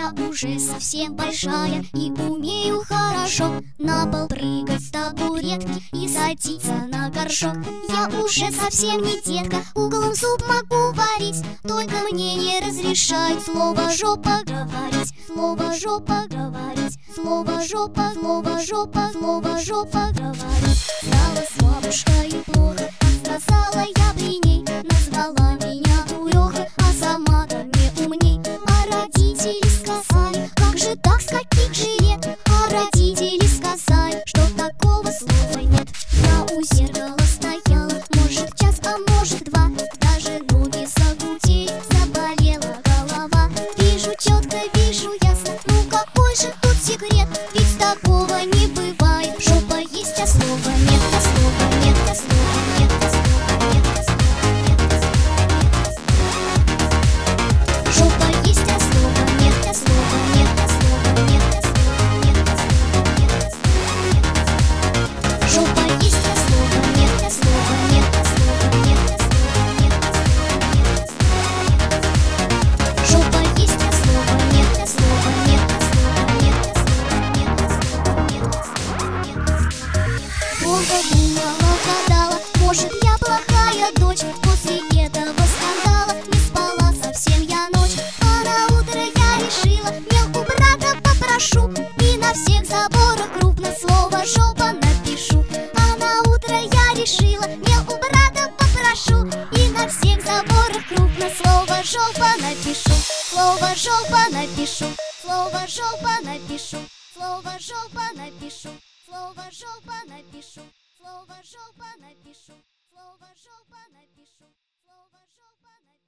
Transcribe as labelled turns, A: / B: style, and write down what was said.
A: Я уже совсем большая и умею хорошо на пол прыгать с табуретки и садиться на горшок. Я уже совсем не детка, углом суп могу варить, только мне не разрешают слово жопа говорить. Слово жопа говорить, слово жопа, слово жопа, слово жопа говорить. Стала слабушка и плохо, сказала я при ней, назвала меня дуреха, а сама-то не умней. А родители сказали, как же так, с каких же лет? А родители сказали, что такого слова нет. Я у зеркала стояла, может час, а может два, даже ноги загудели, заболела голова. Вижу четко, вижу ясно, ну какой же тут секрет? Ведь такого не бывает. Жопа есть, а слова нет, а слова нет, а слова нет, а слова нет, а слова нет, а слова нет. Жопа есть, а слова нет, а слова нет, а слова нет, а слова нет, а слова нет, а слова нет. Жопа есть, а слова нет, а слова нет, а слова нет, а слова нет, а слова нет. Жопа есть, а слова нет, а слова нет, а слова нет, а слова нет, а слова нет, а слова нет, а слова нет. Долго думала, гадала, может я плохая дочь. После этого скандала не спала совсем я ночь. А на утро я решила, мел у брата попрошу и на всех заборах крупно слово жопа напишу. А на утро я решила, мел у брата попрошу и на всех заборах крупно слово жопа напишу. Слово жопа напишу, слово жопа напишу, слово жопа напишу, слово жопа напишу, слово жопа напишу, слово жопа напишу, слово жопа напишу.